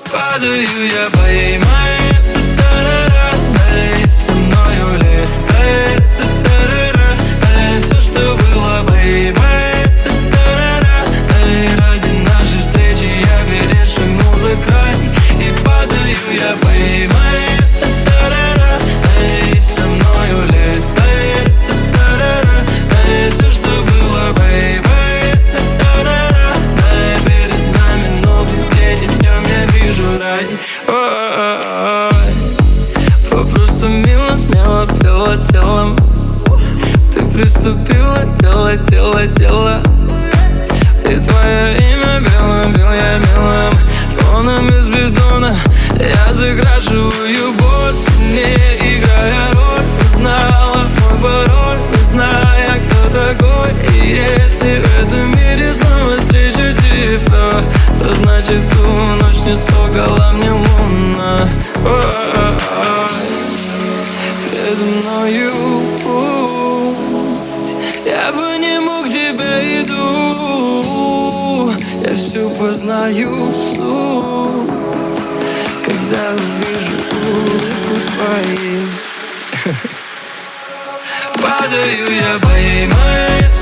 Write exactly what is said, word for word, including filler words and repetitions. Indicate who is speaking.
Speaker 1: Падаю я, поймай, та-та-ра-ра, дай со мною летай, та-та-ра-ра, дай все, что было, поймай, та-та-ра-ра, дай ради нашей встречи я перешу музыкой. И падаю я, поймай, та-та-ра-ра, дай со мною летай, та-та-ра-ра, дай все, что было, поймай, та-та-ра-ра, дай перед нами новый день, и днем я вижу рай. Ой, попросту мило, смело пела телом. Ты приступила, дело, дело, дело. И твое имя белым, бел я белым фоном из бетона. Я закрашиваю боль, не играя роль. Узнала мой пароль, не зная, кто такой. И если в этом мире снова встречу тебя, то значит ту ночь не солгала мне луна. Ой, передо мною путь, я по нему к тебе иду. Я всю познаю суть, когда увижу губы твои. Падаю я, поймай,